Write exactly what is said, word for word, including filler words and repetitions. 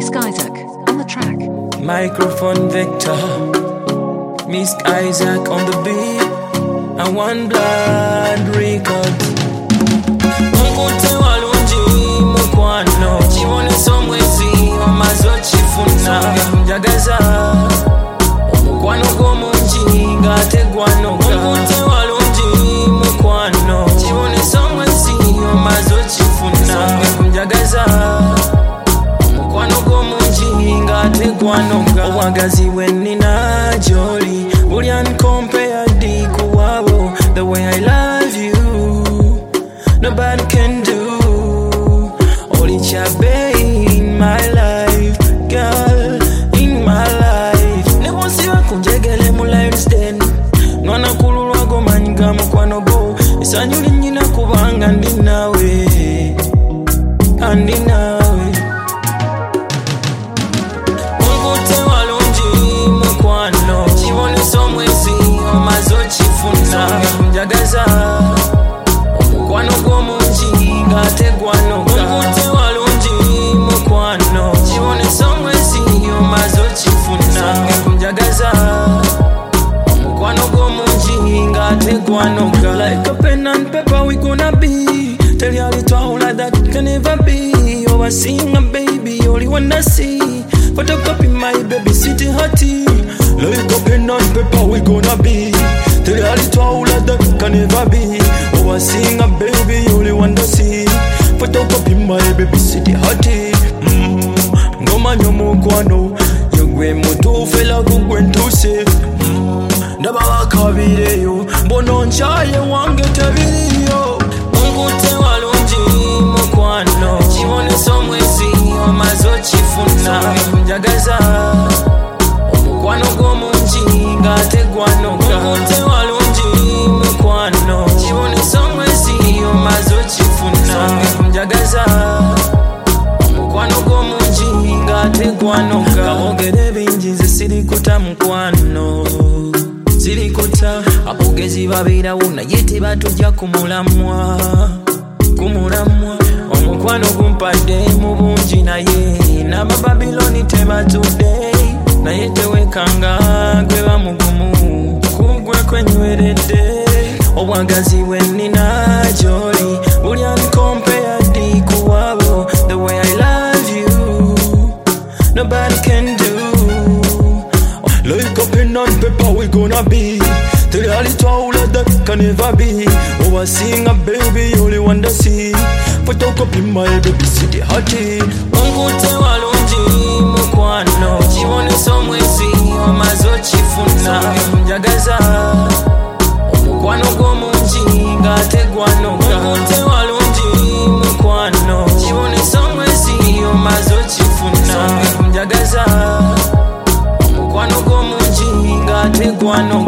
Misk Isaac on the track. Microphone Vector, Misk Isaac on the beat, and One Blood Records. Mukute walungi mukwano, chiboneso mwezi amazo chifuna. Njagaza omukwano gwomungi ngategwanoga. Mukute walungi mukwano, chiboneso mwezi amazo chifuna. Njagaza omukwano gwomungi ngategwanoga. Obwagazi bwenina joli buli uncompared kuwabo. The way I love you nobody can do. Only chabe in my life, girl, in my life. Never see you kunjegele mu lives then. Nwana kululwa go manyika mukwano go. Isanyuli nyina kubanga ndi nawe, andi nawe. Mukute walungi mukwano, chiboneso mwezi amazo chifuna. Njagaza omukwano gwomungi ngategwanoga. Mukute walungi mukwano, chiboneso mwezi amazo chifuna. Njagaza omukwano gwomungi ngategwanoga. Like a pen and paper we gonna be. Tell you all it all that can never be. Overseeing a baby, only wanna see. Photocopy my baby, city hottie. Like a pen and paper we gonna be. Tell you all it all that can never be. Overseeing a baby, only wanna see. Photocopy my baby, city hottie. Mm. Ngoma nyomukwano, yogwe mutu fela kugwentuse. Mm. Ndaba wakabireyo, mbono nchaye wange tabiriyo. Mukute walungi mukwano, chiboneso mwezi amazo chifuna. Njagaza omukwano gwomungi ngategwanoga. Mukute walungi mukwano, chiboneso mwezi amazo chifuna. Njagaza omukwano gwomungi ngategwanoga. Abogere bingi nze sirikuta mukwano, sirikuta. Abogezi babirawo naye tebatujja kumulamwa, kumulamwa. Omukwano gumpadde mu bungi naye n'Abababiloni tebatudde. Naye tewekanga gwe bamugumu, kugwe kwenyweredde. Obwagazi bwenina joli buli uncompared kuwabo. The way I love you nobody can do. Like a pen and paper we gonna be. Tell you all it all that can never be. Overseeing a baby, only wanna see. Photocopy my baby, city hottie. Mukute walungi mukwano, chiboneso mwezi amazo chifuna. Njagaza omukwano gwomungi ngategwanoga. Mukute walungi mukwano, chiboneso mwezi amazo chifuna. Njagaza omukwano gwomungi ngategwanoga.